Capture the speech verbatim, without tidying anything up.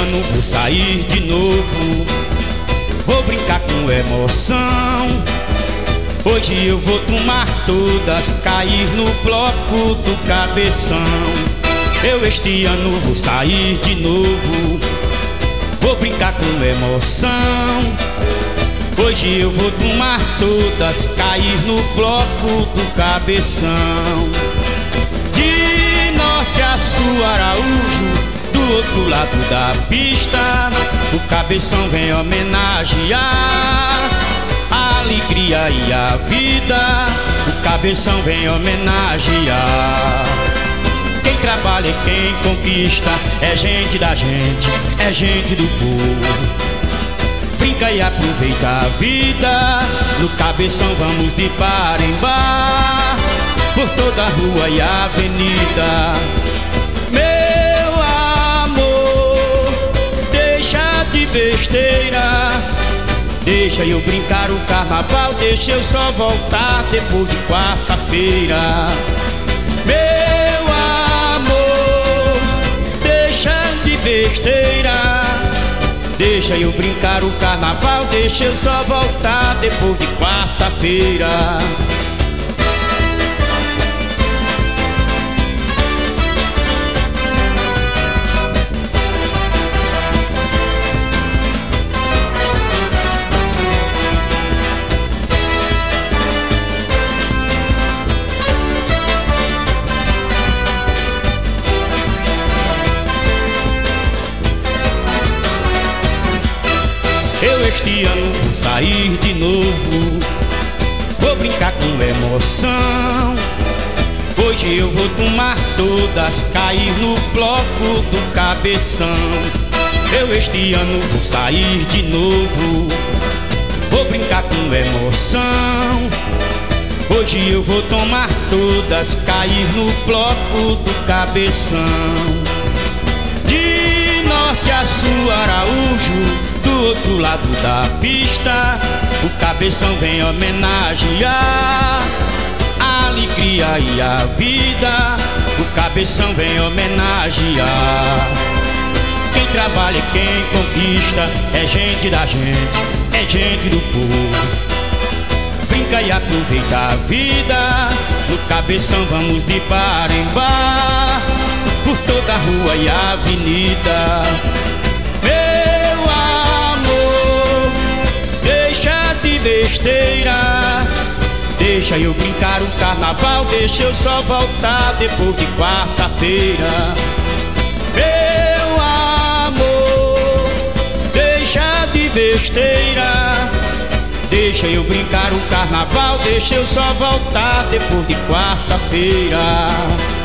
ano vou sair de novo, vou brincar com emoção. Hoje eu vou tomar todas, cair no bloco do cabeção. Eu este ano vou sair de novo, vou brincar com emoção. Hoje eu vou tomar todas, cair no bloco do cabeção. De norte a sul, Araújo, do outro lado da pista, o cabeção vem homenagear a alegria e a vida. O cabeção vem homenagear quem trabalha e quem conquista. É gente da gente, é gente do povo. Brinca e aproveita a vida. No cabeção vamos de bar em bar, por toda a rua e avenida. Meu amor, deixa de besteira, deixa eu brincar o carnaval, deixa eu só voltar depois de quarta-feira. Meu amor, deixa de besteira, deixa eu brincar o carnaval, deixa eu só voltar depois de quarta-feira. Eu este ano vou sair de novo, vou brincar com emoção. Hoje eu vou tomar todas, cair no bloco do cabeção. Eu este ano vou sair de novo, vou brincar com emoção. Hoje eu vou tomar todas, cair no bloco do cabeção. De norte a sul, Araújo, do outro lado da pista, o cabeção vem homenagear a alegria e a vida. O cabeção vem homenagear quem trabalha e quem conquista. É gente da gente, é gente do povo. Brinca e aproveita a vida. No cabeção vamos de bar em bar, por toda a rua e avenida. Besteira, deixa eu brincar o carnaval, deixa eu só voltar depois de quarta-feira. Meu amor, deixa de besteira, deixa eu brincar o carnaval, deixa eu só voltar depois de quarta-feira.